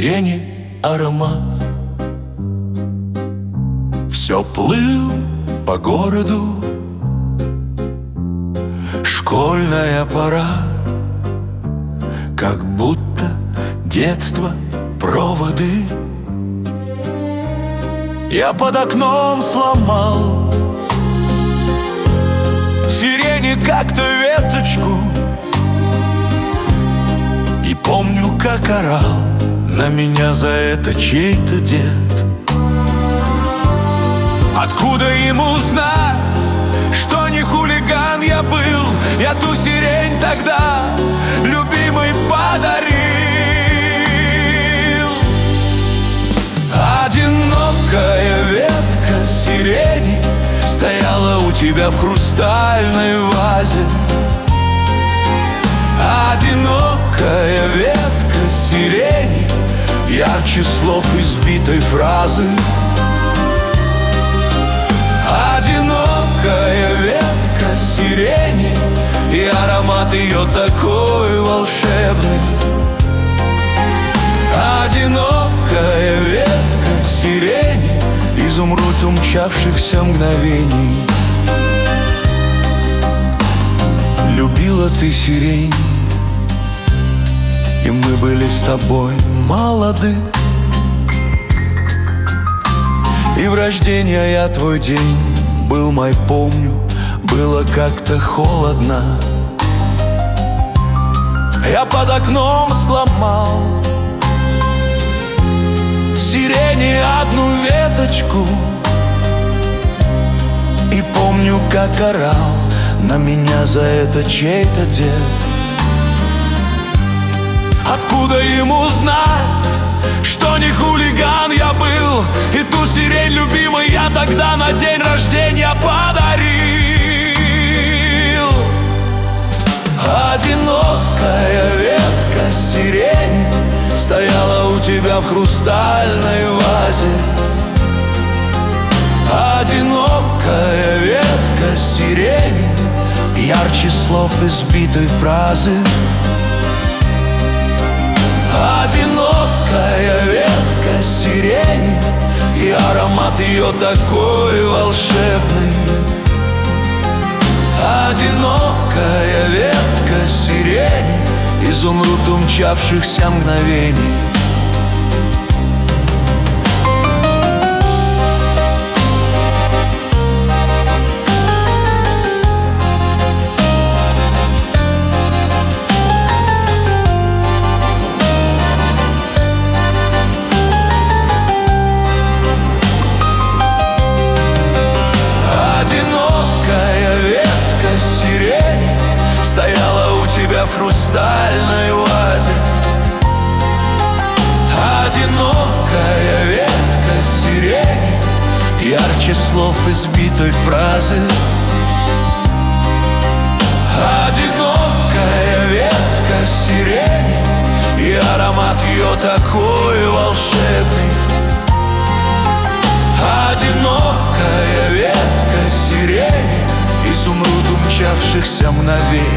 сирени аромат. Все плыл по городу, школьная пора, как будто детство проводы. Я под окном сломал сирени как-то веточку, и помню, как орал на меня за это чей-то дед. Откуда ему знать, что не хулиган я был? Я ту сирень тогда любимой подарил. Одинокая ветка сирени стояла у тебя в хрустальной вазе. Одинокая ветка сирени ярче слов избитой фразы. Одинокая ветка сирени, и аромат ее такой волшебный. Одинокая ветка сирени, изумруд умчавшихся мгновений. Любила ты сирень, и мы были с тобой молоды. И в рождения я твой день был мой, помню, было как-то холодно. Я под окном сломал сирени одну веточку, и помню, как орал на меня за это чей-то дед. Откуда ему знать, что не хулиган я был, и ту сирень любимой я тогда на день рождения подарил. Одинокая ветка сирени стояла у тебя в хрустальной вазе. Одинокая ветка сирени ярче слов избитой фразы. Одинокая ветка сирени, и аромат ее такой волшебный. Одинокая ветка сирени, изумруд умчавшихся мгновений. В хрустальной вазе. Одинокая ветка сирени ярче слов избитой фразы. Одинокая ветка сирени, и аромат ее такой волшебный. Одинокая ветка сирени, изумруд умчавшихся мгновений.